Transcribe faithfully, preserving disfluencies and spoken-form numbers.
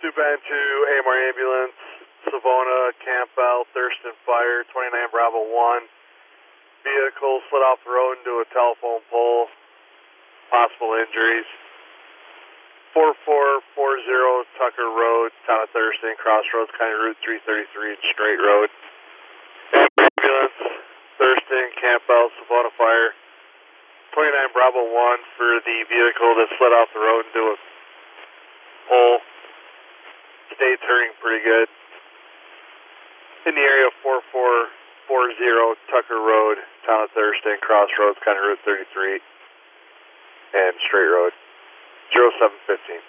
two band two, A M R ambulance, Savona, Campbell, Thurston Fire, twenty-nine Bravo one. Vehicle slid off the road into a telephone pole. Possible injuries. four four four zero Tucker Road, town of Thurston, Crossroads, County Route three thirty-three, Straight Road. Ambulance, Thurston, Campbell, Savona Fire. twenty-nine Bravo one for the vehicle that slid off the road into a pole. State's hurting pretty good. In the area of four four four zero Tucker Road, town of Thurston, Crossroads, County Route thirty-three, and Straight Road. zero seven fifteen.